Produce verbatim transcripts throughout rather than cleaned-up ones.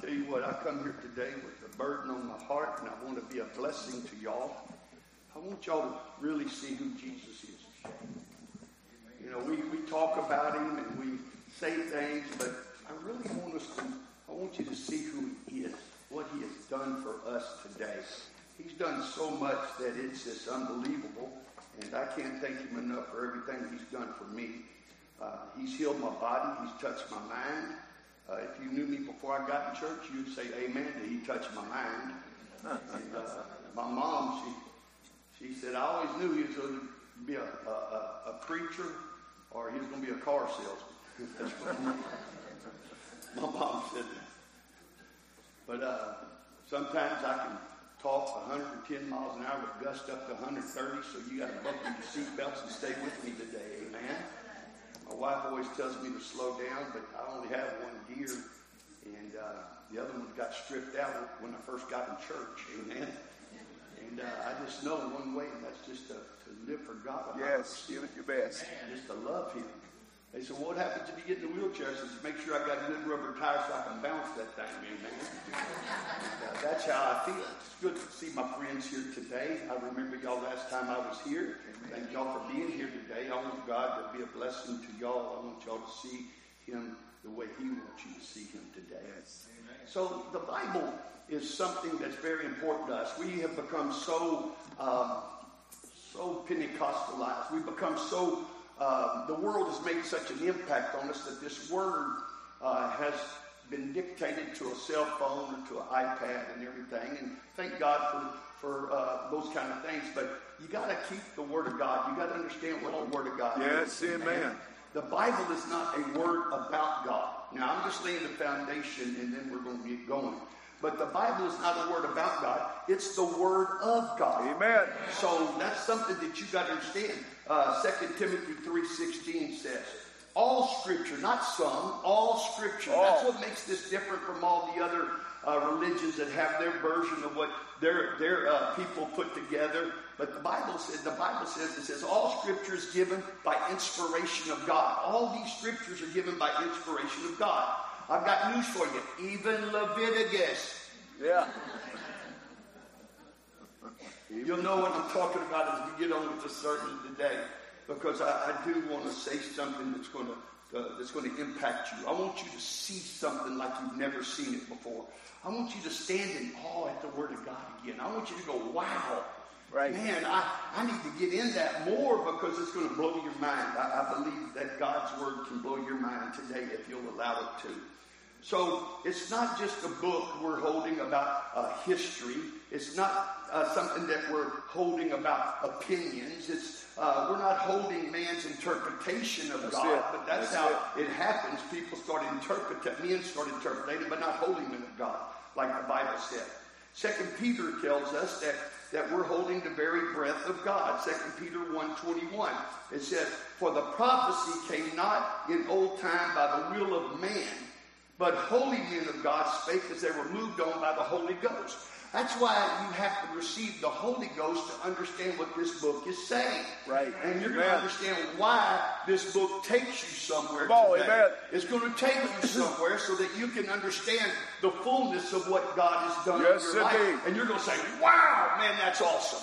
Tell you what, I come here today with a burden on my heart, and I want to be a blessing to y'all. I want y'all to really see who Jesus is. You know, we, we talk about him and we say things, but I really want us to, I want you to see who he is, what he has done for us today. He's done so much that it's just unbelievable, and I can't thank him enough for everything he's done for me. Uh, he's healed my body. He's touched my mind. Uh, if you knew me before I got in church, you'd say amen that he touched my mind. And uh, my mom, she she said, I always knew he was going to be a, a, a preacher or he was going to be a car salesman. That's what my mom said that. But uh, sometimes I can talk one hundred ten miles an hour with gust up to one hundred thirty, so you got to buckle your seatbelts and stay with me today, amen. My wife always tells me to slow down, but I only have one gear, and uh, the other one got stripped out when I first got in church, amen. And uh, I just know one way, and that's just to, to live for God. Yes, give it your best. Just to love him. They said, well, what happens if you get in the wheelchair? I said, make sure I got a good rubber tire so I can bounce that thing, amen. And, uh, that's how I feel. It's good to see my friends here today. I remember y'all last time I was here. Thank y'all for being here today. I want God to be a blessing to y'all. I want y'all to see him the way he wants you to see him today. So the Bible is something that's very important to us. We have become so um, so Pentecostalized. We've become so, uh, the world has made such an impact on us that this word uh, has been dictated to a cell phone or to an iPad and everything. And thank God for for uh, those kind of things, but you got to keep the Word of God. You got to understand what the Word of God yes, is. Yes, amen. The Bible is not a word about God. Now, I'm just laying the foundation, and then we're going to get going. But the Bible is not a word about God. It's the Word of God. Amen. So that's something that you got to understand. Uh, Second Timothy three sixteen says, all Scripture, not some, all Scripture. All. That's what makes this different from all the other uh, religions that have their version of what their their uh, people put together. But the Bible says, the Bible says, it says all Scripture is given by inspiration of God. All these Scriptures are given by inspiration of God. I've got news for you. Even Leviticus. Yeah. You'll know what I'm talking about as we get on with the sermon today, because I, I do want to say something that's going to uh, that's going to impact you. I want you to see something like you've never seen it before. I want you to stand in awe at the Word of God again. I want you to go, wow. Right. Man, I, I need to get in that more because it's going to blow your mind. I, I believe that God's Word can blow your mind today if you'll allow it to. So it's not just a book we're holding about uh, history. It's not uh, something that we're holding about opinions. It's uh, we're not holding man's interpretation of that's God, it. but that's, that's how it. it happens. People start interpreting, men start interpreting, but not holding them of God, like the Bible said. Second Peter tells us that that we're holding the very breath of God. Second Peter one twenty-one. It says, for the prophecy came not in old time by the will of man, but holy men of God spake as they were moved on by the Holy Ghost. That's why you have to receive the Holy Ghost to understand what this book is saying. Right. And you're Amen. going to understand why this book takes you somewhere Oh, today. amen. It's going to take you somewhere so that you can understand the fullness of what God has done yes, in your indeed. life. And you're going to say, wow, man, that's awesome.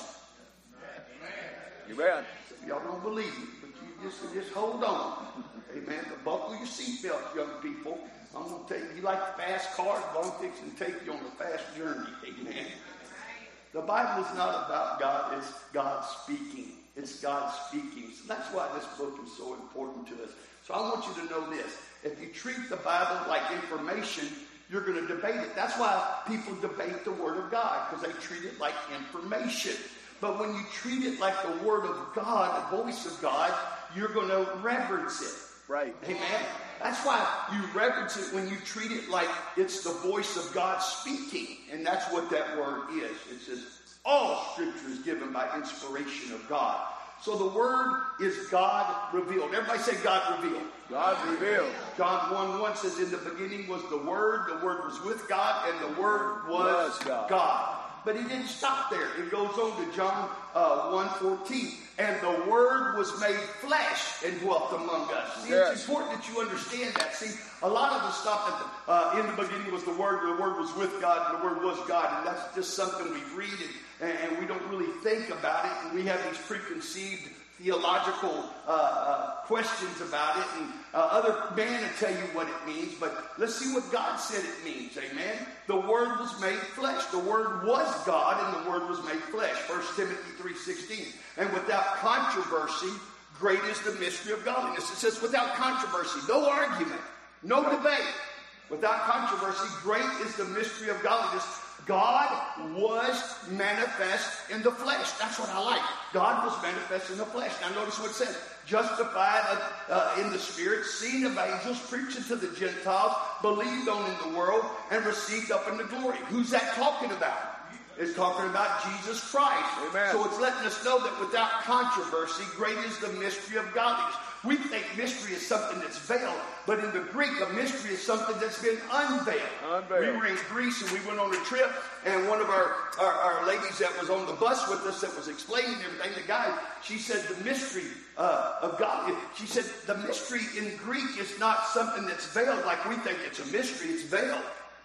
Amen. Y'all don't believe me, but you just, just hold on. Amen. But buckle your seatbelt, young people. I'm going to take you, you like fast cars, but I'm fixing to take you on a fast journey. Amen. The Bible is not about God, it's God speaking. It's God speaking. So that's why this book is so important to us. So I want you to know this. If you treat the Bible like information, you're going to debate it. That's why people debate the Word of God, because they treat it like information. But when you treat it like the Word of God, the voice of God, you're going to reverence it. Right. Amen. That's why you reverence it when you treat it like it's the voice of God speaking. And that's what that word is. It says, all Scripture is given by inspiration of God. So the Word is God revealed. Everybody say God revealed. God revealed. John one one says, in the beginning was the Word. The Word was with God, and the Word was, was God. God. But he didn't stop there. It goes on to John uh, one fourteen. And the Word was made flesh and dwelt among us. See, yes. It's important that you understand that. See, a lot of us stop at the, uh, in the beginning was the Word, the Word was with God, and the Word was God. And that's just something we read and, and we don't really think about it. And we have these preconceived theological uh, uh, questions about it, and uh, other men will tell you what it means, but let's see what God said it means. Amen. The Word was made flesh. The Word was God, and the Word was made flesh. First Timothy three sixteen. And without controversy, great is the mystery of godliness. It says without controversy, no argument, no debate. Without controversy, great is the mystery of godliness. God was manifest in the flesh. That's what I like. God was manifest in the flesh. Now notice what it says. Justified uh, in the Spirit, seen of angels, preaching to the Gentiles, believed on in the world, and received up into glory. Who's that talking about? It's talking about Jesus Christ. Amen. So it's letting us know that without controversy, great is the mystery of godliness. We think mystery is something that's veiled, but in the Greek, a mystery is something that's been unveiled. Unveiled. We were in Greece and we went on a trip, and one of our, our, our ladies that was on the bus with us that was explaining everything, the guy, she said the mystery uh, of God, she said the mystery in Greek is not something that's veiled like we think it's a mystery, it's veiled.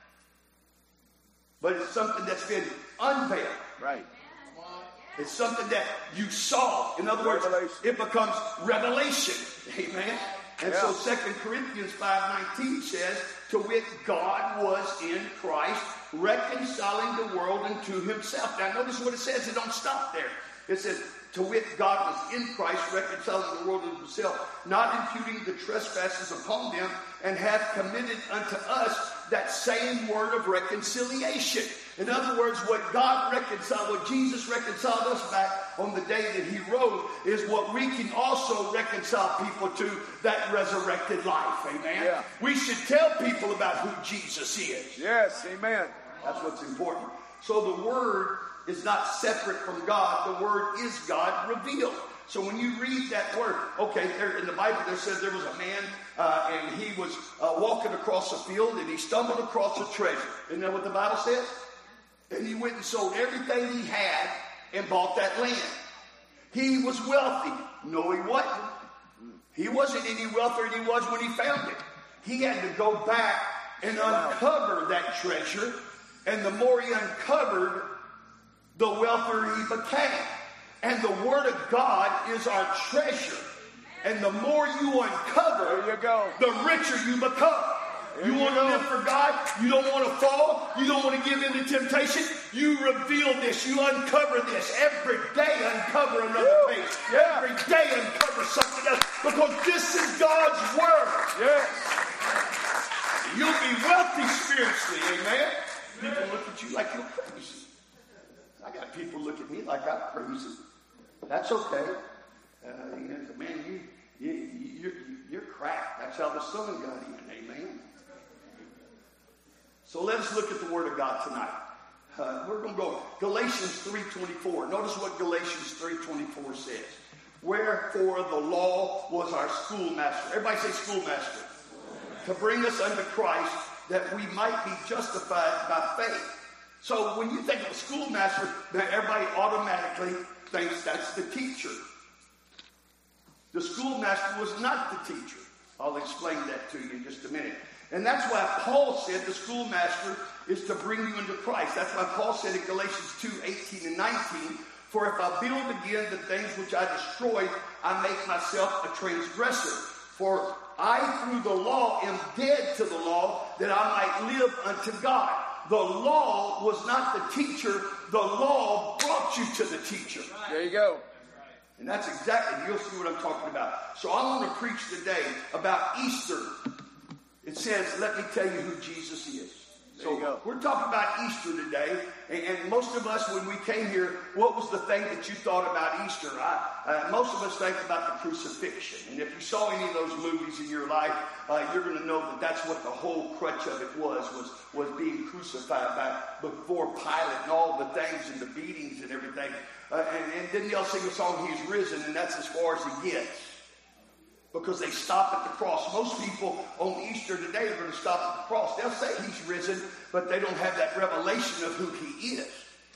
But it's something that's been unveiled. Right. It's something that you saw. In other words, Revelation. it becomes revelation. Amen. And Yeah. so Second Corinthians five nineteen says, to wit, God was in Christ, reconciling the world unto himself. Now notice what it says. It don't stop there. It says, to wit, God was in Christ, reconciling the world unto himself, not imputing the trespasses upon them, and hath committed unto us that same word of reconciliation. In other words, what God reconciled, what Jesus reconciled us back on the day that he rose, is what we can also reconcile people to, that resurrected life. Amen? Yeah. We should tell people about who Jesus is. Yes, amen. That's what's important. So the Word is not separate from God. The Word is God revealed. So when you read that word, okay, there in the Bible there says there was a man uh, and he was uh, walking across a field and he stumbled across a treasure. Isn't that what the Bible says? And he went and sold everything he had and bought that land. He was wealthy. No, he wasn't. He wasn't any wealthier than he was when he found it. He had to go back and uncover that treasure. And the more he uncovered, the wealthier he became. And the Word of God is our treasure. And the more you uncover, there you go. the richer you become. There you you want go. to live for God? You don't want to fall? You don't want to give in to temptation? You reveal this. You uncover this. Every day uncover another Woo. page. Yeah. Every day uncover something else. Because this is God's Word. Yes. You'll be wealthy spiritually. Amen? People look at you like you're crazy. I got people look at me like I'm crazy. That's okay. Uh, you know, man, you, you, you're, you're cracked. That's how the sun got in. Amen? So let us look at the Word of God tonight. Uh, we're going to go Galatians three twenty-four. Notice what Galatians three twenty-four says. Wherefore the law was our schoolmaster. Everybody say schoolmaster. To bring us unto Christ, that we might be justified by faith. So when you think of a schoolmaster, then everybody automatically thinks that's the teacher. The schoolmaster was not the teacher. I'll explain that to you in just a minute. And that's why Paul said the schoolmaster is to bring you into Christ. That's why Paul said in Galatians two, eighteen and nineteen, for if I build again the things which I destroyed, I make myself a transgressor. For I through the law am dead to the law, that I might live unto God. The law was not the teacher. The law brought you to the teacher. There you go. And that's exactly, you'll see what I'm talking about. So I want to preach today about Easter. It says, let me tell you who Jesus is. There you So go. we're talking about Easter today. And, and most of us, when we came here, what was the thing that you thought about Easter? I, uh, most of us think about the crucifixion. And if you saw any of those movies in your life, uh, you're going to know that that's what the whole crutch of it was, was, was being crucified by before Pilate and all the things and the beatings and everything. Uh, and, and then they'll sing a song, He's Risen, and that's as far as he gets. Because they stop at the cross. Most people on Easter today are going to stop at the cross. They'll say he's risen, but they don't have that revelation of who he is.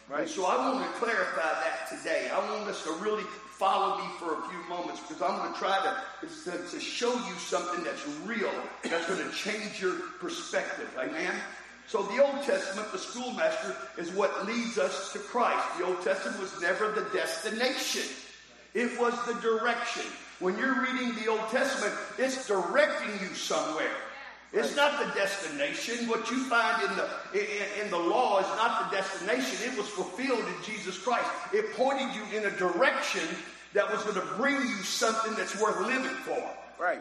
Right. And so I want to clarify that today. I want us to really follow me for a few moments, because I'm going to try to, to, to show you something that's real, that's going to change your perspective. Amen? So the Old Testament, the schoolmaster, is what leads us to Christ. The Old Testament was never the destination. It was the direction. When you're reading the Old Testament, it's directing you somewhere. It's not the destination. What you find in the in, in the law is not the destination. It was fulfilled in Jesus Christ. It pointed you in a direction that was going to bring you something that's worth living for. Right.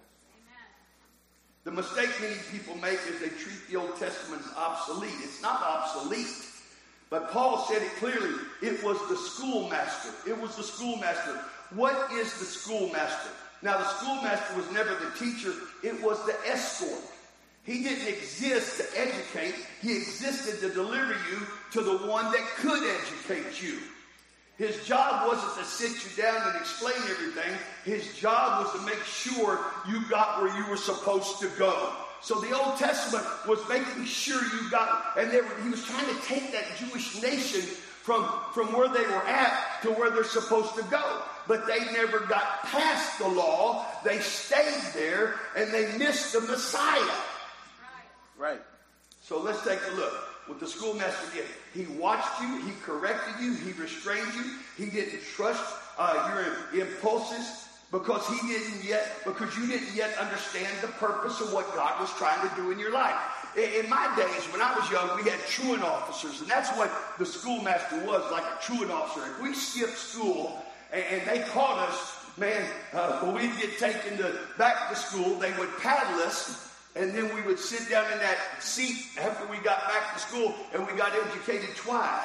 The mistake many people make is they treat the Old Testament as obsolete. It's not obsolete. But Paul said it clearly. It was the schoolmaster. It was the schoolmaster. What is the schoolmaster? Now, the schoolmaster was never the teacher. It was the escort. He didn't exist to educate. He existed to deliver you to the one that could educate you. His job wasn't to sit you down and explain everything. His job was to make sure you got where you were supposed to go. So the Old Testament was making sure you got, and they were, he was trying to take that Jewish nation from, from where they were at to where they're supposed to go. But they never got past the law. They stayed there, and they missed the Messiah. Right. So let's take a look. What the schoolmaster did, he watched you, he corrected you, he restrained you. He didn't trust uh, your impulses because he didn't yet, because you didn't yet understand the purpose of what God was trying to do in your life. In my days, when I was young, we had truant officers, and that's what the schoolmaster was, like a truant officer. If we skipped school and, and they caught us, man, uh, when we'd get taken to, back to school, they would paddle us. And then we would sit down in that seat after we got back to school, and we got educated twice.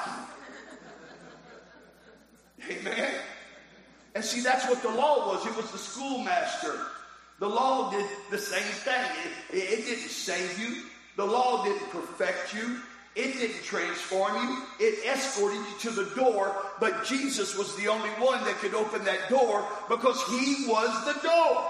Amen? And see, that's what the law was. It was the schoolmaster. The law did the same thing. It, it, it didn't save you. The law didn't perfect you. It didn't transform you. It escorted you to the door. But Jesus was the only one that could open that door because he was the door.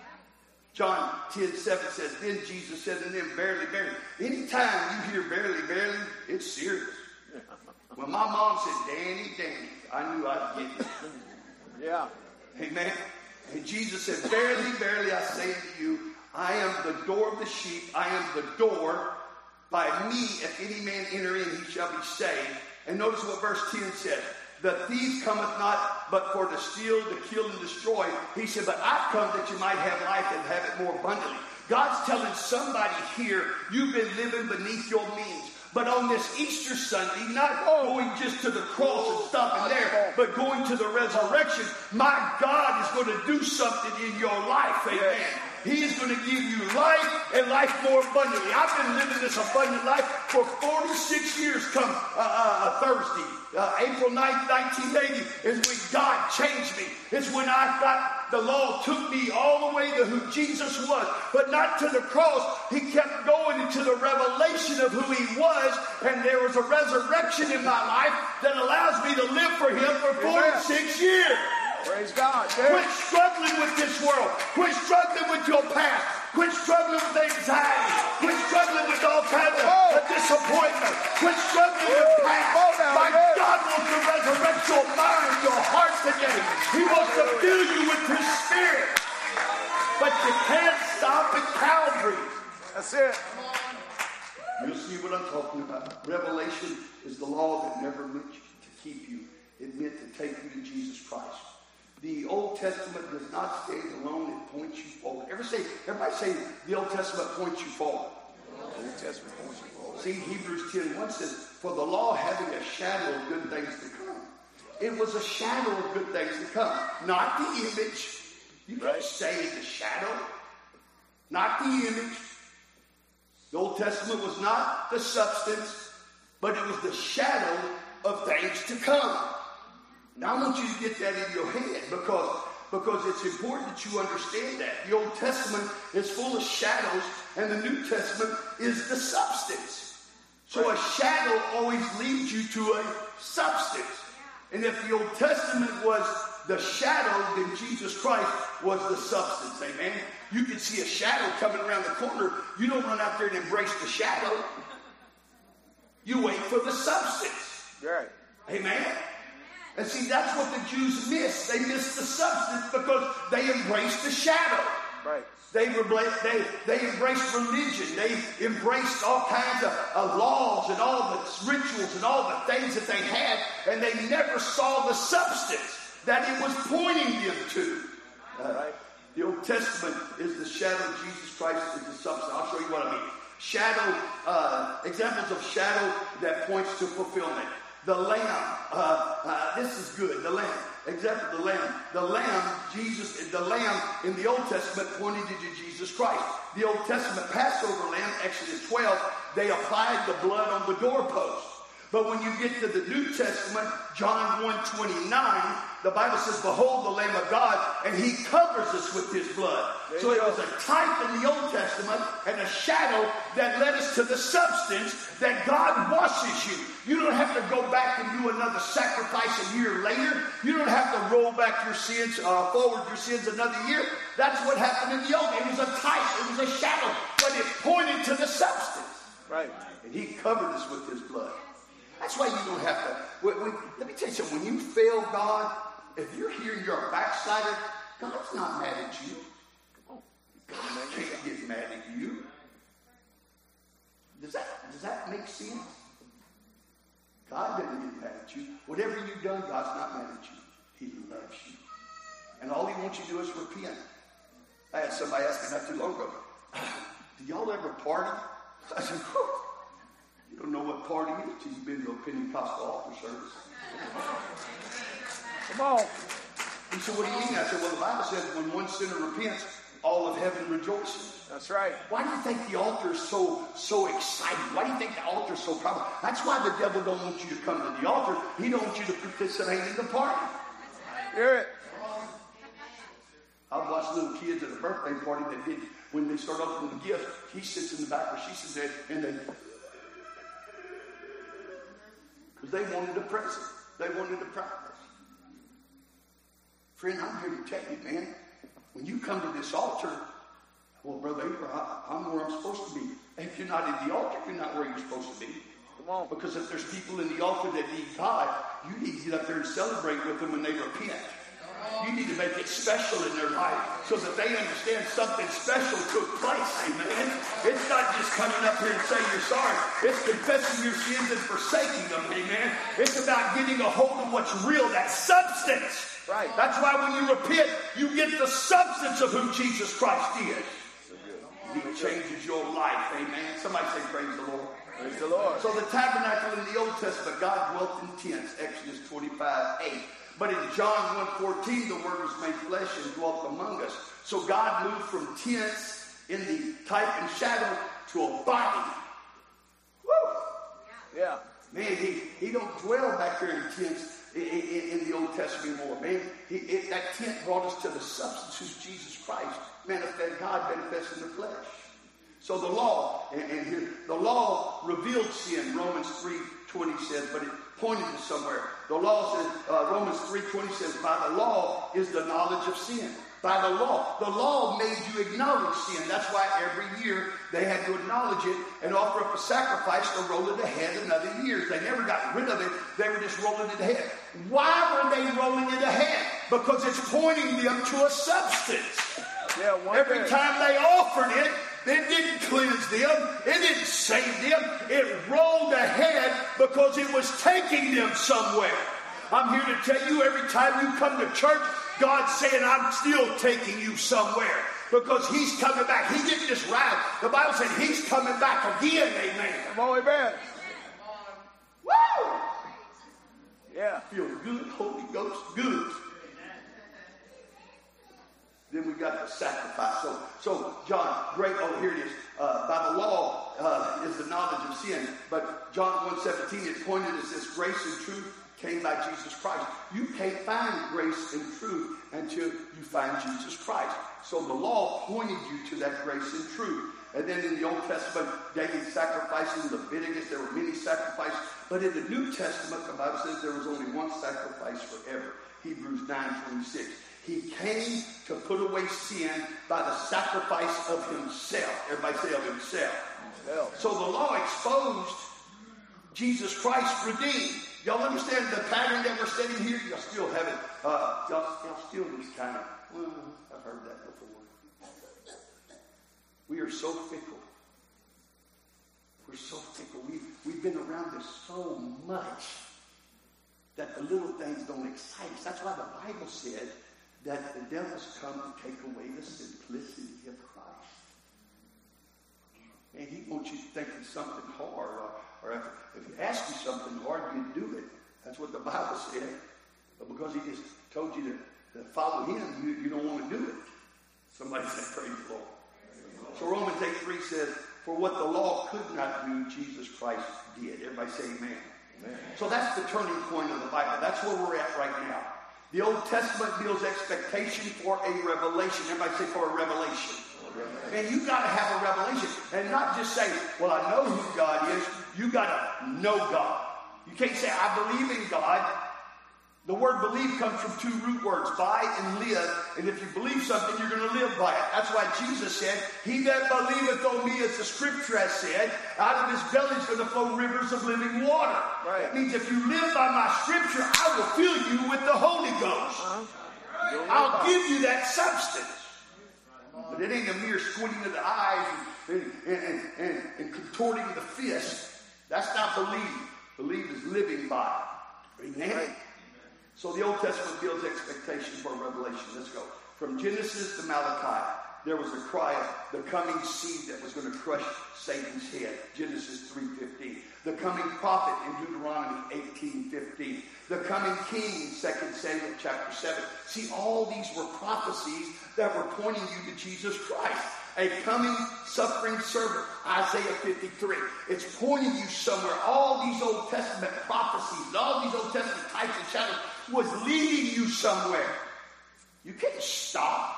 John ten seven says, then Jesus said to them, verily, verily. Anytime you hear verily, verily, it's serious. When my mom said, Danny, Danny, I knew I'd get it. Yeah. Amen. And Jesus said, verily, verily, I say unto you, I am the door of the sheep. I am the door. By me, if any man enter in, he shall be saved. And notice what verse ten says. The thief cometh not but for to steal, to kill, and destroy. He said, but I've come that you might have life and have it more abundantly. God's telling somebody here, you've been living beneath your means. But on this Easter Sunday, not going just to the cross and stopping there, but going to the resurrection, my God is going to do something in your life. Amen. He is going to give you life and life more abundantly. I've been living this abundant life for forty-six years come uh, uh, Thursday. Uh, April ninth, nineteen eighty is when God changed me. It's when I got, the law took me all the way to who Jesus was, but not to the cross. He kept going into the revelation of who he was, and there was a resurrection in my life that allows me to live for him for forty-six years. Praise God. Yeah. Quit struggling with this world. Quit struggling with your past. Quit struggling with anxiety. Quit struggling with all kinds of oh. disappointment. Quit struggling with past. Oh, My yeah. God wants to resurrect your mind, your heart today. He wants to fill you with his spirit. But you can't stop at Calvary. That's it. You'll see what I'm talking about. Revelation is the law that never meant to keep you. It meant to take you to Jesus Christ. The Old Testament does not stand alone. It points you forward. Ever say, everybody say the Old Testament points you forward. The Old Testament points you forward. See, Hebrews ten one says, for the law having a shadow of good things to come. It was a shadow of good things to come. Not the image. You can't say the shadow. Not the image. The Old Testament was not the substance, but it was the shadow of things to come. Now, I want you to get that in your head because, because it's important that you understand that. The Old Testament is full of shadows, and the New Testament is the substance. So a shadow always leads you to a substance. And if the Old Testament was the shadow, then Jesus Christ was the substance. Amen? You can see a shadow coming around the corner. You don't run out there and embrace the shadow. You wait for the substance. Right. Amen? And see, that's what the Jews missed. They missed the substance because they embraced the shadow. Right. They, they, they embraced religion. They embraced all kinds of, of laws and all the rituals and all the things that they had, and they never saw the substance that it was pointing them to. Uh, right. The Old Testament is the shadow. Jesus Christ is the substance. I'll show you what I mean. Shadow, uh, examples of shadow that points to fulfillment. The lamb, uh, uh, this is good, the lamb. Example of the lamb. The lamb, Jesus, the lamb in the Old Testament pointed to Jesus Christ. The Old Testament Passover lamb, Exodus twelve, they applied the blood on the doorpost. But when you get to the New Testament, John one twenty-nine, the Bible says, behold the Lamb of God, and he covers us with his blood. There so it was a type in the Old Testament and a shadow that led us to the substance that God washes you. You don't have to go back and do another sacrifice a year later. You don't have to roll back your sins, uh, forward your sins another year. That's what happened in the Old. It was a type, it was a shadow, but it pointed to the substance. Right. And he covered us with his blood. That's why you don't have to. When, when, let me tell you something. When you fail God, if you're here and you're a backslider, God's not mad at you. God can't get mad at you. Does that, does that make sense? God doesn't get mad at you. Whatever you've done, God's not mad at you. He loves you. And all he wants you to do is repent. I had somebody ask me not too long ago, do y'all ever party? I said, whew. You don't know what party is till you've been to a Pentecostal altar service. Come on. He said, what do you mean? I said, well, the Bible says when one sinner repents, all of heaven rejoices. That's right. Why do you think the altar is so so exciting? Why do you think the altar is so proud? That's why the devil don't want you to come to the altar. He don't want you to participate in the party. Hear it. I've watched little kids at a birthday party that did, when they start opening the gift, he sits in the back or she sits there and they, because they wanted a present. They wanted a practice. Friend, I'm here to tell you, man, when you come to this altar, well, Brother Abraham, I'm where I'm supposed to be. If you're not in the altar, you're not where you're supposed to be. Come on. Because if there's people in the altar that need God, you need to get up there and celebrate with them when they repent. You need to make it special in their life so that they understand something special took place. Amen. It's not just coming up here and saying you're sorry. It's confessing your sins and forsaking them. Amen. It's about getting a hold of what's real, that substance. Right. That's why when you repent, you get the substance of who Jesus Christ is. He changes your life. Amen. Somebody say praise the Lord. Praise the Lord. So the tabernacle in the Old Testament, God dwelt in tents. Exodus twenty-five eight. But in John one fourteen, the Word was made flesh and dwelt among us. So God moved from tents in the type and shadow to a body. Woo! Yeah. Man, he, he don't dwell back there in tents in, in, in the Old Testament anymore. Man, he, it, that tent brought us to the substance who's Jesus Christ. Manifest, God manifest in the flesh. So the law, and, and here, the law revealed sin. Romans three twenty says, but it pointed to somewhere. The law says, uh, Romans three twenty says, by the law is the knowledge of sin. By the law. The law made you acknowledge sin. That's why every year they had to acknowledge it and offer up a sacrifice to roll it ahead another year. They never got rid of it. They were just rolling it ahead. Why were they rolling it ahead? Because it's pointing them to a substance. Yeah, one Every day. time they offered it, it didn't cleanse them. It didn't save them. It rolled ahead because it was taking them somewhere. I'm here to tell you, every time you come to church, God's saying, I'm still taking you somewhere. Because he's coming back. He didn't just ride. The Bible said he's coming back again, amen. Come on, amen. Woo! Yeah. Feel good, Holy Ghost, good. Then we got the sacrifice. So, so John, great. Oh, here it is. Uh, by the law uh, is the knowledge of sin. But John one seventeen, it pointed us this grace and truth came by Jesus Christ. You can't find grace and truth until you find Jesus Christ. So the law pointed you to that grace and truth. And then in the Old Testament, daily sacrifices, Leviticus, there were many sacrifices. But in the New Testament, the Bible says there was only one sacrifice forever. Hebrews nine twenty-six. He came to put away sin by the sacrifice of himself. Everybody say of himself. himself. So the law exposed, Jesus Christ redeemed. Y'all understand the pattern that we're setting here? Y'all still have it. Uh, y'all, y'all still just kind of, well, I've heard that before. We are so fickle. We're so fickle. We've, we've been around this so much that the little things don't excite us. That's why the Bible said that the devil's come to take away the simplicity of Christ. And he wants you to think it's something hard, or, or if, if he asks you something hard, you do it. That's what the Bible said. But because he just told you to, to follow him, you, you don't want to do it. Somebody say, praise the Lord. So Romans eight three says, for what the law could not do, Jesus Christ did. Everybody say amen. Amen. So that's the turning point of the Bible. That's where we're at right now. The Old Testament builds expectation for a revelation. Everybody say for a revelation. And you got to have a revelation. And not just say, well, I know who God is. You got to know God. You can't say, I believe in God. The word believe comes from two root words, by and live. And if you believe something, you're going to live by it. That's why Jesus said, he that believeth on me, as the scripture has said, out of his belly is going to flow rivers of living water. Right. That means if you live by my scripture, I will fill you with the Holy Ghost. Uh-huh. I'll give you that substance. But it ain't a mere squinting of the eyes and, and, and, and, and contorting of the fist. That's not believe. Believe is living by. Amen. Right. So the Old Testament builds expectation for revelation. Let's go. From Genesis to Malachi, there was a cry of the coming seed that was going to crush Satan's head. Genesis three fifteen. The coming prophet in Deuteronomy eighteen fifteen. The coming king in Second Samuel chapter seven. See, all these were prophecies that were pointing you to Jesus Christ. A coming suffering servant, Isaiah fifty-three. It's pointing you somewhere. All these Old Testament prophecies, all these Old Testament types and shadows was leading you somewhere. You can't stop.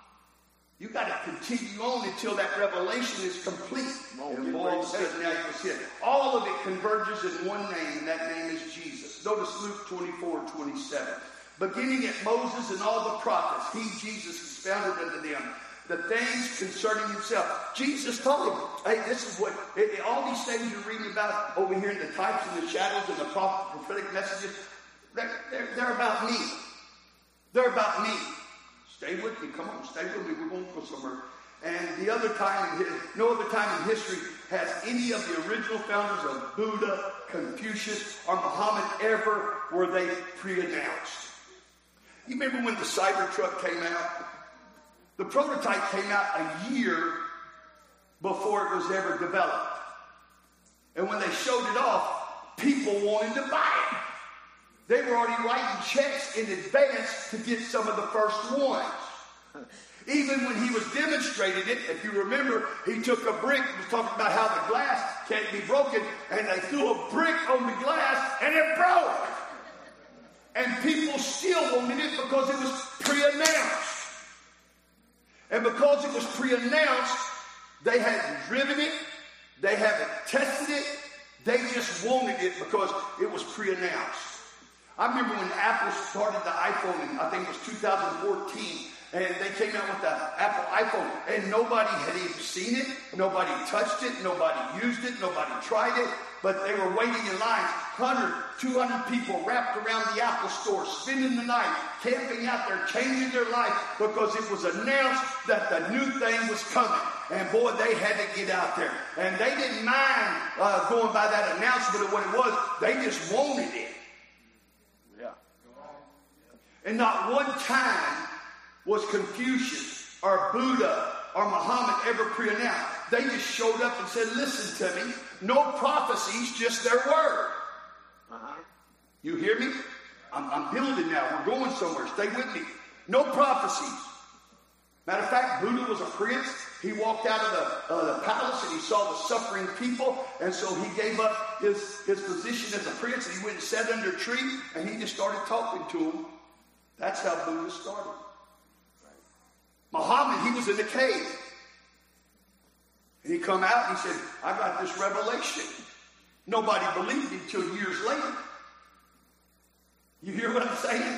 You got to continue on until that revelation is complete. Oh, and all of a sudden now you see it. All of it converges in one name, and that name is Jesus. Notice Luke twenty-four twenty-seven. Beginning at Moses and all the prophets, he, Jesus, expounded unto them the things concerning himself. Jesus told him, hey, this is what, it, all these things you're reading about over here in the types and the shadows and the prophet, prophetic messages, they're, they're, they're about me. They're about me. Stay with me. Come on, stay with me. We're going to go somewhere. And the other time, in, no other time in history has any of the original founders of Buddha, Confucius, or Muhammad ever were they pre-announced. You remember when the Cybertruck came out? The prototype came out a year before it was ever developed. And when they showed it off, people wanted to buy it. They were already writing checks in advance to get some of the first ones. Even when he was demonstrating it, if you remember, he took a brick, was talking about how the glass can't be broken, and they threw a brick on the glass, and it broke. And people still wanted it because it was pre-announced. And because it was pre-announced, they hadn't driven it, they haven't tested it, they just wanted it because it was pre-announced. I remember when Apple started the iPhone in, I think it was two thousand fourteen, and they came out with the Apple iPhone, and nobody had even seen it, nobody touched it, nobody used it, nobody tried it, but they were waiting in lines, one hundred, two hundred people wrapped around the Apple store, spending the night, camping out there, changing their life, because it was announced that the new thing was coming. And boy, they had to get out there. And they didn't mind uh, going by that announcement of what it was. They just wanted it. Yeah. And not one time was Confucius or Buddha or Muhammad ever pre-announced. They just showed up and said, listen to me. No prophecies, just their word. Uh-huh. You hear me? I'm, I'm building now. We're going somewhere. Stay with me. No prophecies. Matter of fact, Buddha was a prince. He walked out of the, uh, the palace and he saw the suffering people. And so he gave up his, his position as a prince and he went and sat under a tree and he just started talking to them. That's how Buddha started. Muhammad, he was in the cave. And he come out and he said, I got this revelation. Nobody believed him until years later. You hear what I'm saying?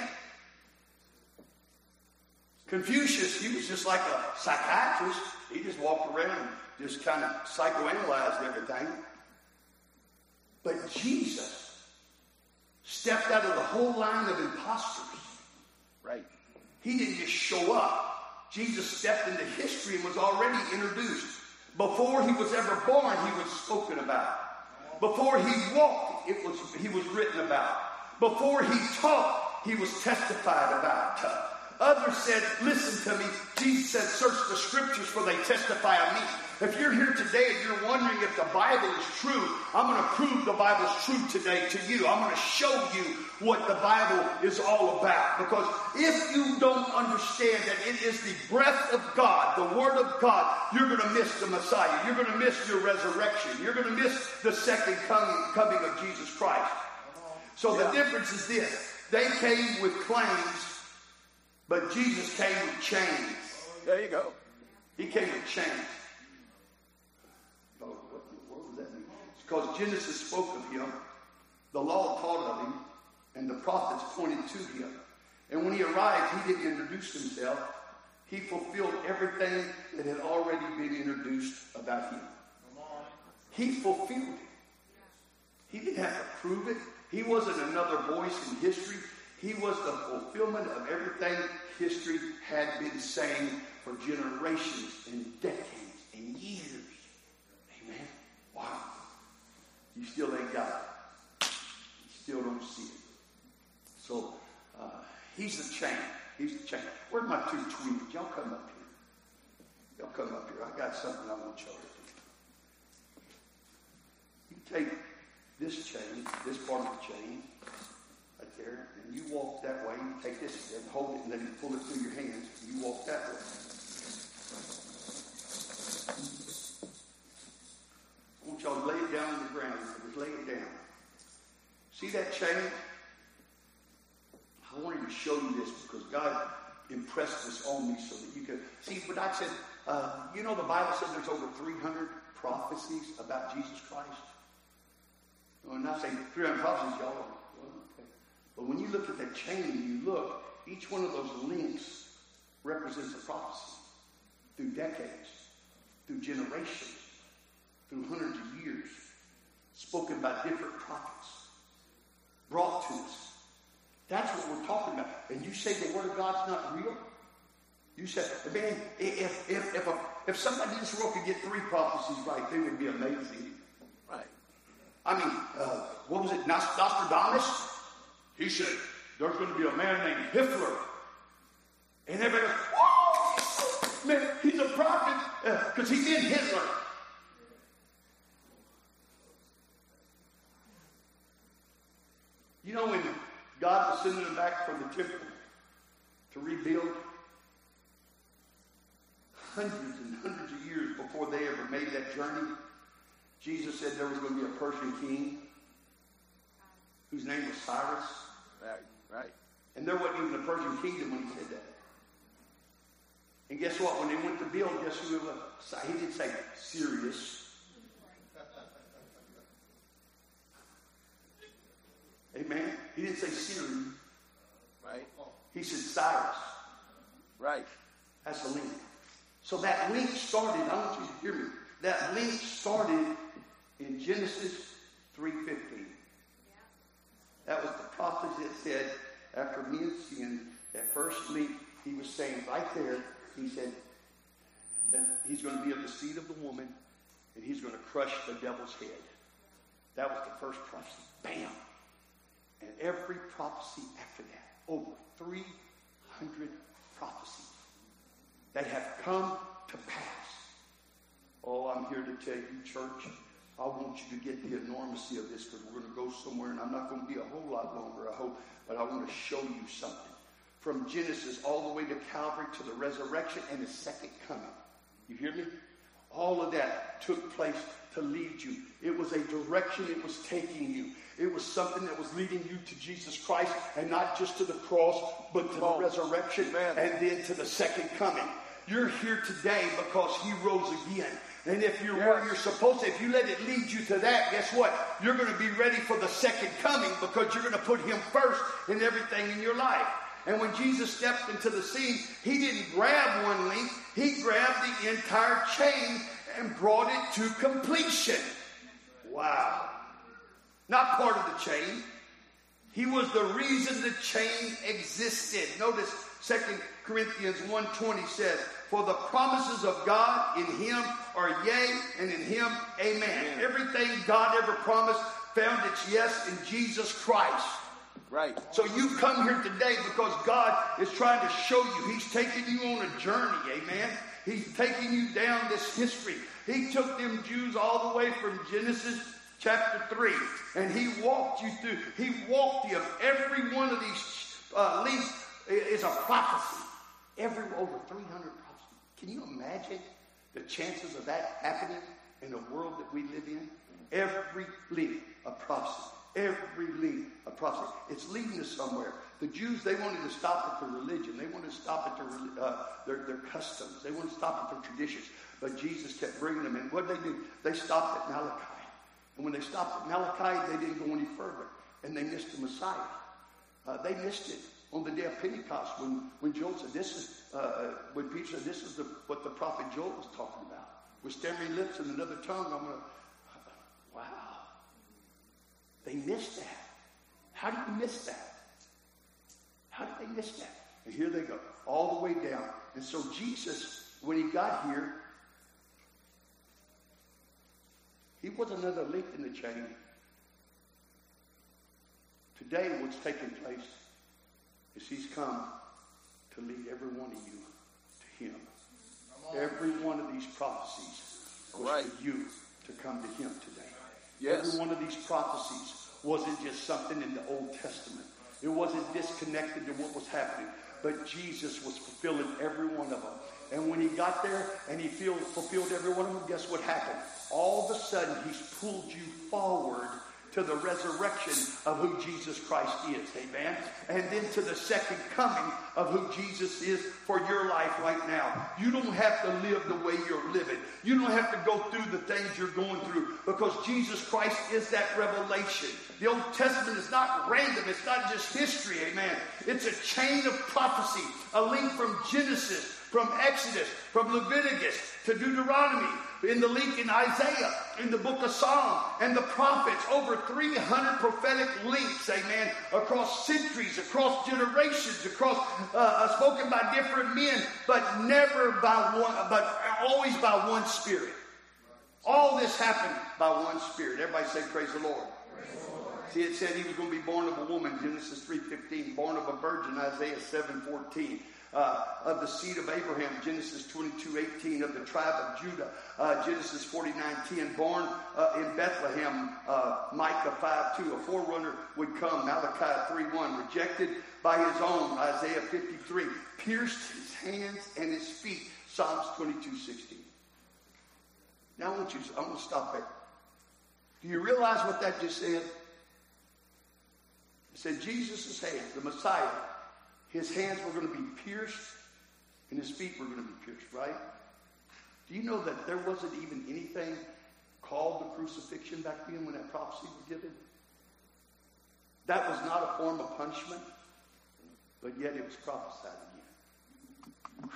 Confucius, he was just like a psychiatrist. He just walked around and just kind of psychoanalyzed everything. But Jesus, stepped out of the whole line of imposters. Right. He didn't just show up. Jesus stepped into history and was already introduced. Before he was ever born, he was spoken about. Before he walked, it was he was written about. Before he taught, he was testified about. Others said, listen to me. Jesus said, search the scriptures for they testify of me. If you're here today and you're wondering if the Bible is true, I'm going to prove the Bible's true today to you. I'm going to show you what the Bible is all about. Because if you don't understand that it is the breath of God, the Word of God, you're going to miss the Messiah. You're going to miss your resurrection. You're going to miss the second coming, coming of Jesus Christ. So the difference is this. They came with claims, but Jesus came with chains. There you go. He came with chains. Oh, what, what does that mean? It's because Genesis spoke of him, the law taught of him, and the prophets pointed to him. And when he arrived, he didn't introduce himself. He fulfilled everything that had already been introduced about him. He fulfilled it. He didn't have to prove it. He wasn't another voice in history. He was the fulfillment of everything history had been saying for generations and decades and years. Amen. Wow. You still ain't got it. You still don't see it. So, uh, he's the chain. He's the chain. Where's my two tweens? Y'all come up here. Y'all come up here. I got something I want y'all to do. You take this chain, this part of the chain, right there, and you walk that way. You take this and hold it, and then you pull it through your hands. And you walk that way. I want y'all to lay it down on the ground. Just lay it down. See that chain? I wanted to show you this because God impressed this on me so that you could see. But I said, uh, you know, the Bible says there's over three hundred prophecies about Jesus Christ. I'm not saying three hundred prophecies, y'all. Well, okay. But when you look at that chain and you look, each one of those links represents a prophecy through decades, through generations, through hundreds of years, spoken by different prophets, brought to us. That's what we're talking about. And you say the Word of God's not real? You say, man, if if if, a, if somebody in this world could get three prophecies right, they would be amazing. Right. I mean, uh, what was it, Nostradamus? He said, there's going to be a man named Hitler. And everybody goes, oh, man, he's a prophet because uh, he's in Hitler. You know when God was sending them back from the temple to rebuild, hundreds and hundreds of years before they ever made that journey, Jesus said there was going to be a Persian king whose name was Cyrus. Right, right. And there wasn't even a Persian kingdom when he said that. And guess what? When they went to build, guess who it was? He didn't say Sirius. Amen. He didn't say Siri. Right. He said Cyrus. Right. That's a link. So that link started, I want you to hear me. That link started in Genesis three fifteen. That was the prophecy that said, after men sinned, that first link, he was saying right there, he said that he's going to be of the seed of the woman, and he's going to crush the devil's head. That was the first prophecy. Bam! And every prophecy after that, over three hundred prophecies that have come to pass. Oh, I'm here to tell you, church, I want you to get the enormity of this because we're going to go somewhere, and I'm not going to be a whole lot longer, I hope, but I want to show you something. From Genesis all the way to Calvary to the resurrection and the second coming. You hear me? All of that took place to lead you. It was a direction it was taking you. It was something that was leading you to Jesus Christ, and not just to the cross, but to the resurrection, Amen. And then to the second coming. You're here today because he rose again. And if you're Yes. where you're supposed to, if you let it lead you to that, guess what? You're going to be ready for the second coming because you're going to put him first in everything in your life. And when Jesus stepped into the scene, he didn't grab one link. He grabbed the entire chain and brought it to completion. Wow. Not part of the chain. He was the reason the chain existed. Notice Second Corinthians one twenty says, for the promises of God in him are yea, and in him amen. Amen. Everything God ever promised found its yes in Jesus Christ. Right. So you come here today because God is trying to show you. He's taking you on a journey, amen. He's taking you down this history. He took them Jews all the way from Genesis chapter three, and he walked you through. He walked them. Every one of these uh, links is a prophecy. Every over three hundred prophecies. Can you imagine the chances of that happening in the world that we live in? Every link a prophecy. Every link a prophecy. It's leading us somewhere. The Jews, they wanted to stop at their religion. They wanted to stop at their, uh, their, their customs. They wanted to stop at their traditions. But Jesus kept bringing them in. What did they do? They stopped at Malachi. And when they stopped at Malachi, they didn't go any further. And they missed the Messiah. Uh, they missed it on the day of Pentecost when, when Joel said, this is, uh, when Peter said, this is the, what the prophet Joel was talking about. With stammering lips and another tongue, I'm going to, wow. They missed that. How did you miss that? How did they miss that? And here they go, all the way down. And so Jesus, when he got here, he was another link in the chain. Today, what's taking place is he's come to lead every one of you to him. Every one of these prophecies was right. for you to come to him today. Yes. Every one of these prophecies wasn't just something in the Old Testament. It wasn't disconnected to what was happening. But Jesus was fulfilling every one of them. And when he got there and he feel, fulfilled every one of them, guess what happened? All of a sudden, he's pulled you forward to the resurrection of who Jesus Christ is. Amen? And then to the second coming of who Jesus is for your life right now. You don't have to live the way you're living. You don't have to go through the things you're going through because Jesus Christ is that revelation. The Old Testament is not random. It's not just history. Amen? It's a chain of prophecy, a link from Genesis, from Exodus, from Leviticus to Deuteronomy, in the link in Isaiah, in the book of Psalm, and the prophets, over three hundred prophetic links, amen, across centuries, across generations, across, uh, uh, spoken by different men, but never by one, but always by one Spirit. All this happened by one Spirit. Everybody say, praise the Lord. See, it said he was going to be born of a woman, Genesis three fifteen, born of a virgin, Isaiah seven fourteen. Uh, of the seed of Abraham, Genesis twenty-two eighteen, of the tribe of Judah, uh, Genesis forty-nine ten, born uh, in Bethlehem, uh, Micah five two, a forerunner would come, Malachi three one, rejected by his own, Isaiah fifty-three, pierced his hands and his feet, Psalms twenty-two sixteen. Now I want you, I want to stop there. Do you realize what that just said? It said Jesus' hands, the Messiah, his hands were going to be pierced and his feet were going to be pierced, right? Do you know that there wasn't even anything called the crucifixion back then when that prophecy was given? That was not a form of punishment, but yet it was prophesied again.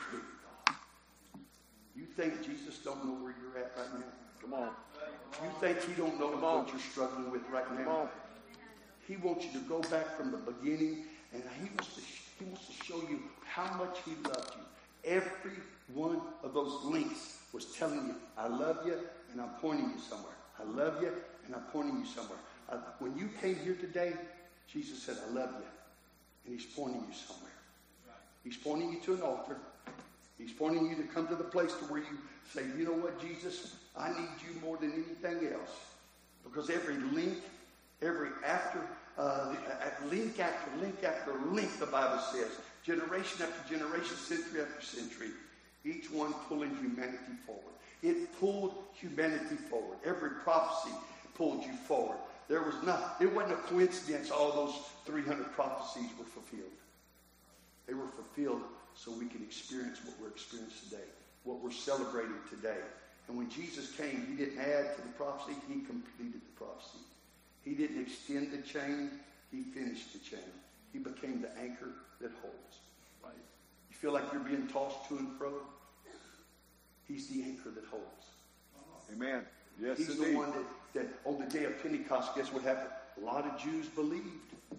You think Jesus don't know where you're at right now? Come on. You think he don't know Come what on. you're struggling with right Come now? on. He wants you to go back from the beginning, and he wants to he wants to show you how much he loved you. Every one of those links was telling you, I love you, and I'm pointing you somewhere. I love you, and I'm pointing you somewhere. I, when you came here today, Jesus said, I love you, and he's pointing you somewhere. He's pointing you to an altar. He's pointing you to come to the place to where you say, you know what, Jesus, I need you more than anything else. Because every link, every after, uh, link after link after link, the Bible says, generation after generation, century after century, each one pulling humanity forward. It pulled humanity forward. Every prophecy pulled you forward. There was not, it wasn't a coincidence all those three hundred prophecies were fulfilled. They were fulfilled so we can experience what we're experiencing today, what we're celebrating today. And when Jesus came, he didn't add to the prophecy, he completed the prophecy. He didn't extend the chain, he finished the chain. He became the anchor that holds. Right? You feel like you're being tossed to and fro? He's the anchor that holds. Amen. Yes, He's indeed. the one that, that on the day of Pentecost, guess what happened? A lot of Jews believed.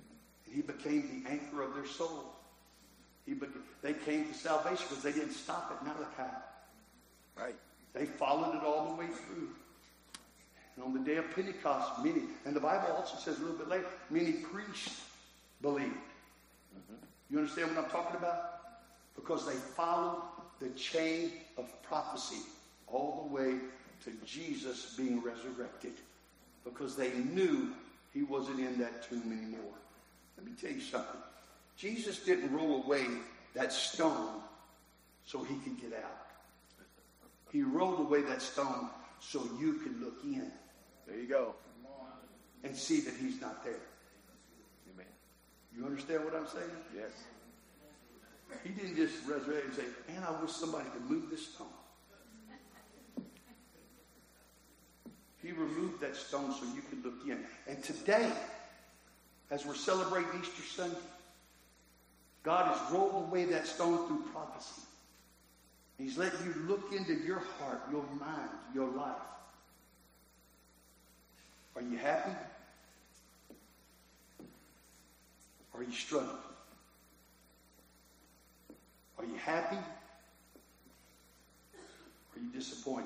And he became the anchor of their soul. He be- they came to salvation because they didn't stop at Malachi. Right. They followed it all the way through. And on the day of Pentecost, many, and the Bible also says a little bit later, many priests believed. Mm-hmm. You understand what I'm talking about? Because they followed the chain of prophecy all the way to Jesus being resurrected. Because they knew he wasn't in that tomb anymore. Let me tell you something. Jesus didn't roll away that stone so he could get out. He rolled away that stone so you could look in. There you go. And see that he's not there. Amen. You understand what I'm saying? Yes. He didn't just resurrect and say, man, I wish somebody could move this stone. He removed that stone so you could look in. And today, as we're celebrating Easter Sunday, God has rolled away that stone through prophecy. He's letting you look into your heart, your mind, your life. Are you happy? Are you struggling? Are you happy? Are you disappointed?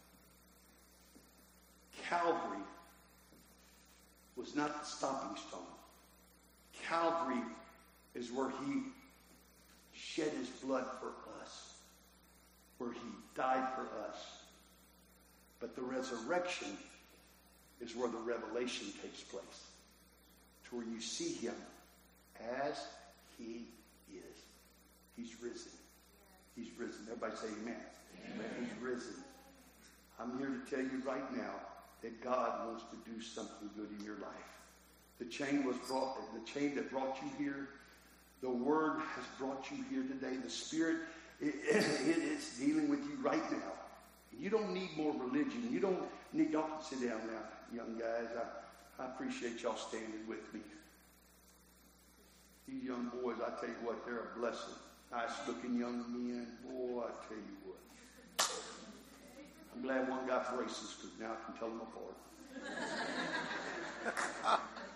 Calvary was not the stopping stone. Calvary is where he shed his blood for us, where he died for us. But the resurrection is where the revelation takes place, to where you see him as he is. He's risen. He's risen. Everybody say amen. Amen. He's risen. I'm here to tell you right now that God wants to do something good in your life. The chain was brought, the chain that brought you here, the Word has brought you here today. The Spirit, it, it is dealing with you right now. You don't need more religion. You don't need, y'all can sit down now, young guys. I, I appreciate y'all standing with me. These young boys, I tell you what, they're a blessing. Nice looking young men. Boy, I tell you what. I'm glad one got braces because now I can tell them apart.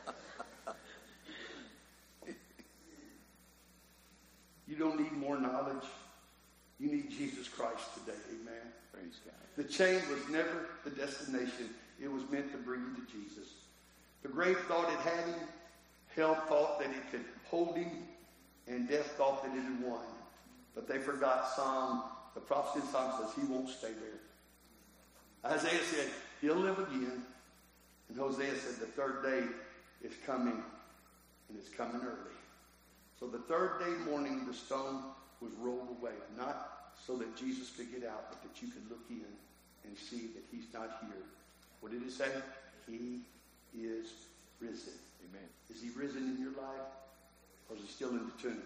You don't need more knowledge. You need Jesus Christ today. Amen. Praise God. The chain was never the destination. It was meant to bring you to Jesus. The grave thought it had him. Hell thought that it could hold him. And death thought that it had won. But they forgot Psalm. The prophet in Psalm says he won't stay there. Isaiah said he'll live again. And Hosea said the third day is coming. And it's coming early. So the third day morning, the stone was rolled away. Not so that Jesus could get out, but that you could look in and see that he's not here. What did it say? He is risen. Amen. Is he risen in your life? Or is he still in the tomb?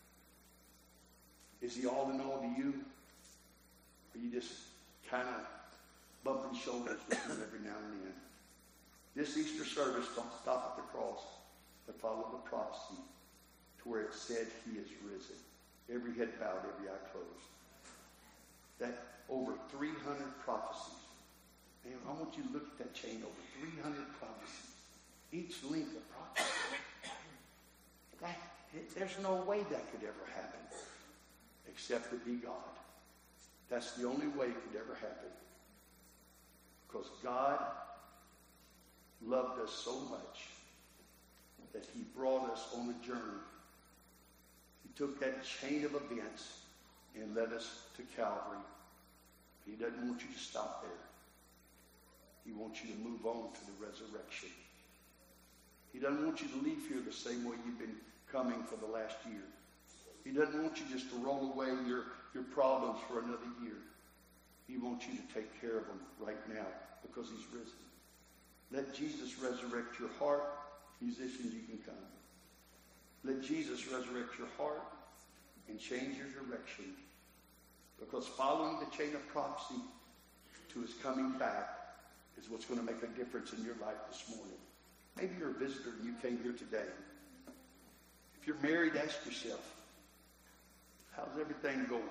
Is he all in all to you? Or you just kind of bumping shoulders with him every now and then? This Easter service, don't stop at the cross, but follow the prophecy to where it said he is risen. Every head bowed, every eye closed. That over three hundred prophecies. Man, I want you to look at that chain, over three hundred prophecies. Each link of prophecy. That, it, there's no way that could ever happen except to be God. That's the only way it could ever happen. Because God loved us so much that he brought us on a journey. He took that chain of events and led us to Calvary. He doesn't want you to stop there. He wants you to move on to the resurrection. He doesn't want you to leave here the same way you've been coming for the last year. He doesn't want you just to roll away your, your problems for another year. He wants you to take care of them right now because he's risen. Let Jesus resurrect your heart. Musicians, you can come. Let Jesus resurrect your heart and change your direction. Because following the chain of prophecy to his coming back is what's going to make a difference in your life this morning. Maybe you're a visitor and you came here today. If you're married, ask yourself, how's everything going?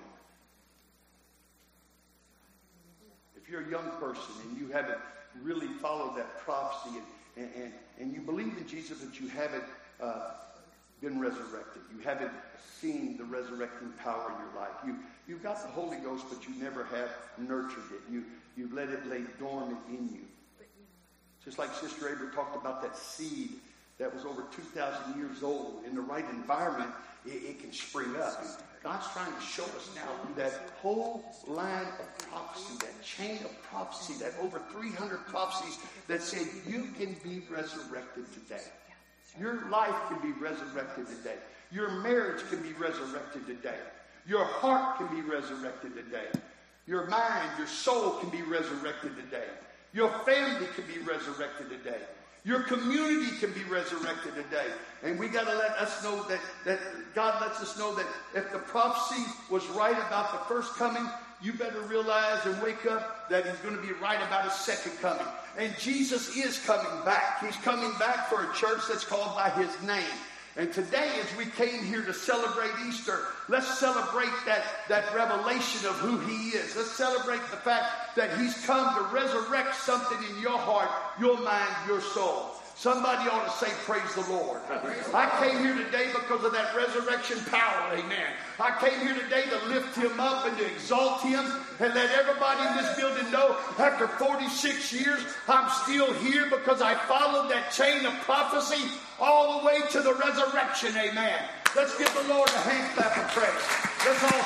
If you're a young person and you haven't really followed that prophecy and, and, and, and you believe in Jesus but you haven't uh, been resurrected. You haven't seen the resurrecting power in your life. You, you've got the Holy Ghost, but you never have nurtured it. You, you've let it lay dormant in you. Just like Sister Aber talked about that seed that was over two thousand years old. In the right environment, it, it can spring up. And God's trying to show us now through that whole line of prophecy, that chain of prophecy, that over three hundred prophecies that say you can be resurrected today. Your life can be resurrected today. Your marriage can be resurrected today. Your heart can be resurrected today. Your mind, your soul can be resurrected today. Your family can be resurrected today. Your community can be resurrected today. And we got to let us know that, that God lets us know that if the prophecy was right about the first coming, you better realize and wake up that he's going to be right about his second coming. And Jesus is coming back. He's coming back for a church that's called by his name. And today, as we came here to celebrate Easter, let's celebrate that, that revelation of who he is. Let's celebrate the fact that he's come to resurrect something in your heart, your mind, your soul. Somebody ought to say, praise the Lord. I came here today because of that resurrection power, amen. I came here today to lift him up and to exalt him and let everybody in this building know after forty-six years, I'm still here because I followed that chain of prophecy all the way to the resurrection, amen. Let's give the Lord a hand clap of praise. Let's all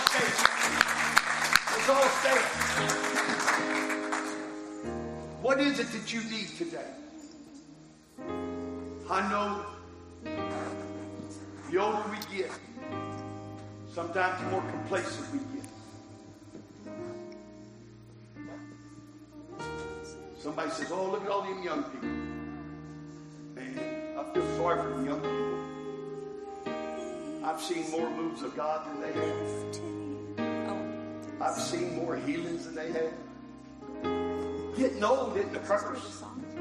stand. Let's all stand. What is it that you need today? I know the older we get, sometimes the more complacent we get. Somebody says, oh, look at all them young people. Man, I feel sorry for the young people. I've seen more moves of God than they have. I've seen more healings than they have. Getting old isn't a curse.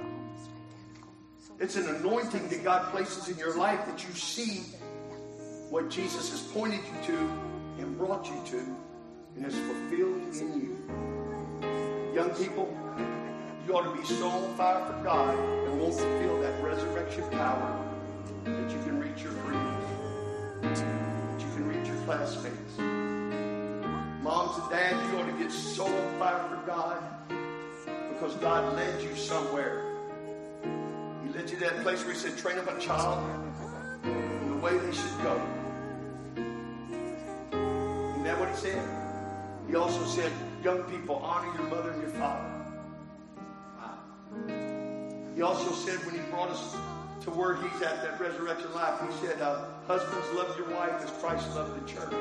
It's an anointing that God places in your life that you see what Jesus has pointed you to and brought you to and is fulfilled in you. Young people, you ought to be so on fire for God and want to feel that resurrection power that you can reach your friends, that you can reach your classmates. Moms and dads, you ought to get so on fire for God because God led you somewhere. He led you to that place where he said, train up a child in the way they should go. Isn't that what he said? He also said, young people, honor your mother and your father. Wow. He also said when he brought us to where he's at, that resurrection life, he said, uh, husbands, love your wife as Christ loved the church.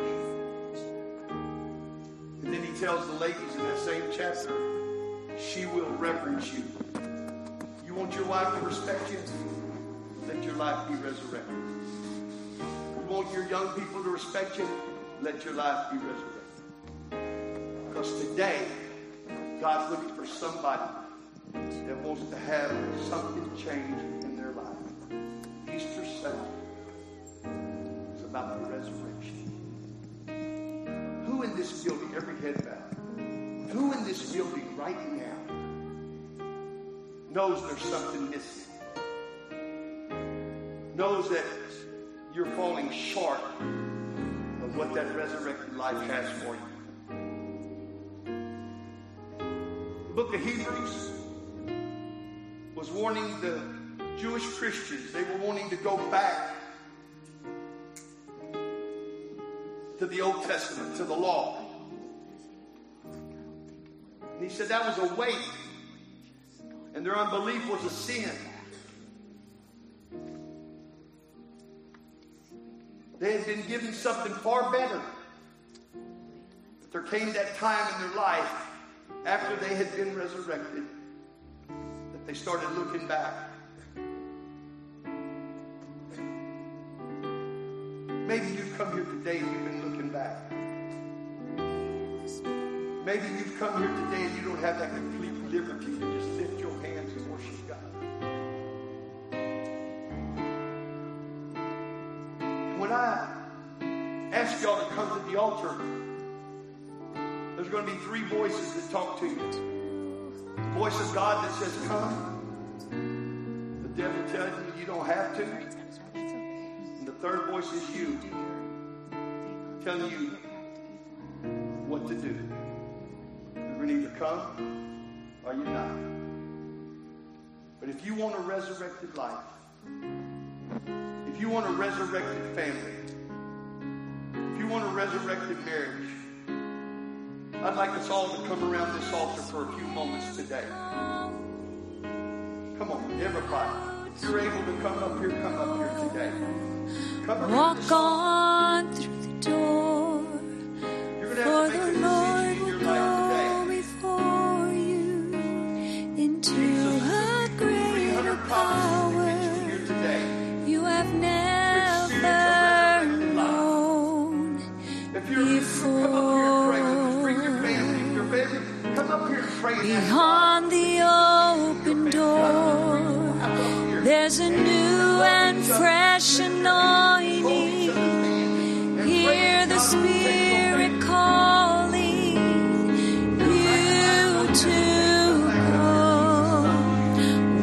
And then he tells the ladies in that same chapter, she will reverence you. You want your wife to respect you? Let your life be resurrected. You want your young people to respect you? Let your life be resurrected. Because today, God's looking for somebody that wants to have something change in their life. Easter Sunday is about the resurrection. Who in this building, every head bowed, who in this building right now knows there's something missing? Knows that you're falling short of what that resurrected life has for you. The book of Hebrews was warning the Jewish Christians. They were wanting to go back to the Old Testament, to the law. And he said that was a weight, and their unbelief was a sin. They had been given something far better. But there came that time in their life after they had been resurrected that they started looking back. Maybe you've come here today and you've been looking back. Maybe you've come here today and you don't have that complete liberty to just lift your hands and worship God. When I ask y'all to come to the altar, there's going to be three voices that talk to you. The voice of God that says, come. The devil tells you you don't have to. And the third voice is you, telling you what to do. You're going to either come or you're not. But if you want a resurrected life, if you want a resurrected family, if you want a resurrected marriage, I'd like us all to come around this altar for a few moments today. Come on, everybody. If you're able to come up here, come up here today. Come around Walk this altar. on through the door, You're going to for have to the make a Lord decision in will your life go today. before you into Jesus a took three greater hundred pounds to power get you here today. you have Experience a never resurrected life. known If you're you come up here and pray with us, bring your family. Your family, come up here and pray. and ask God. beyond the open door. There's a new and fresh anointing